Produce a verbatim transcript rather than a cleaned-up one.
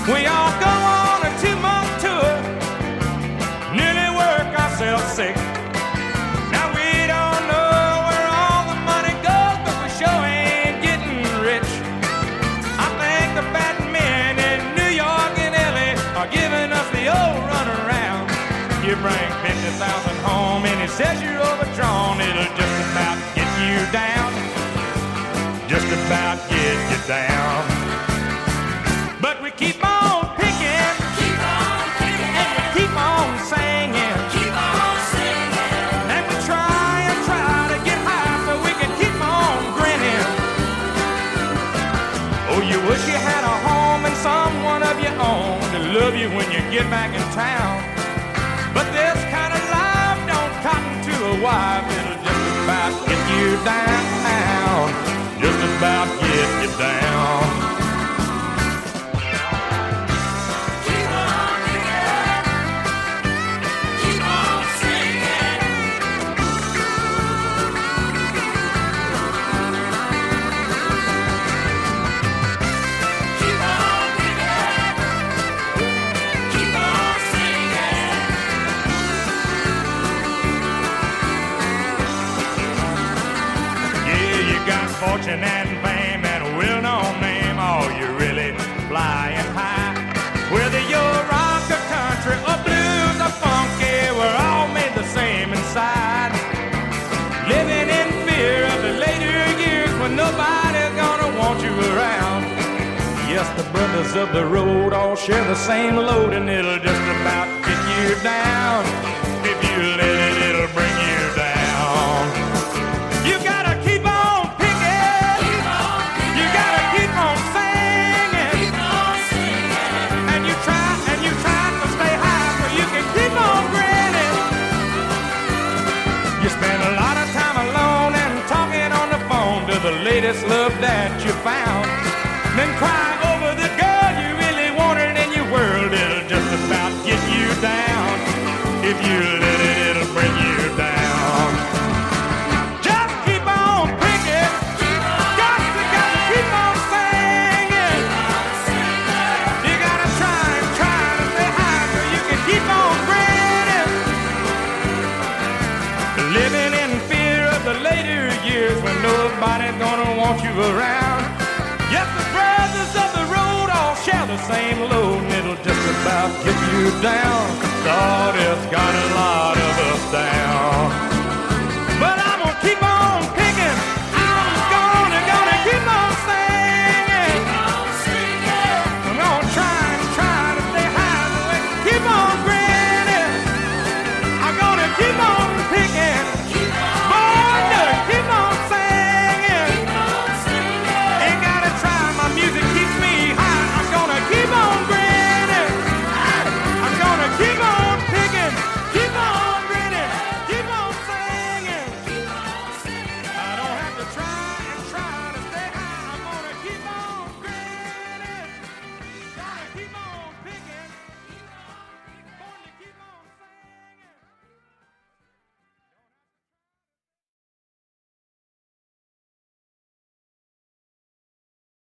We all go on a two-month tour, nearly work ourselves sick. Now we don't know where all the money goes, but we sure ain't getting rich. I think the fat men in New York and L A are giving us the old runaround. You bring fifty thousand home and it says you're overdrawn. It'll just about get you down, just about get you down. But we keep on picking, Keep on picking, and we keep on singing, keep on singing. and we try and try to get high so we can keep on grinning. Oh, you wish you had a home and someone of your own to love you when you get back in town. But this kind of life don't cotton to a wife. It'll just about get you down, just about get you down. Keep on picking, keep on singing. Keep on picking, keep on singing. Yeah, you got fortune and fame and a well-known name. Oh, you're really flying high. Whether you're rock or country or blues or funky, we're all made the same inside. Living in fear of the later years when nobody's gonna want you around. Yes, the brothers of the road all share the same load, and it'll just about get you down. If you let it, it'll bring you down. You gotta keep on picking, Keep on picking, you gotta keep on singing, keep on singing. and you try and you try to stay high so you can keep on grinning. You spend a lot of time alone and talking on the phone to the latest love that you found. Then cry over the girl you really wanted in your world. It'll just about get you down. If you let it, it'll bring you down. Just keep on picking. Got to, got to keep on singing. You gotta try and try to stay high so you can keep on grinning. Living in fear of the later years when nobody's gonna want you around. Yes, the brothers of the road all share the same load, and it'll just about get you down. God has got a lot of us down.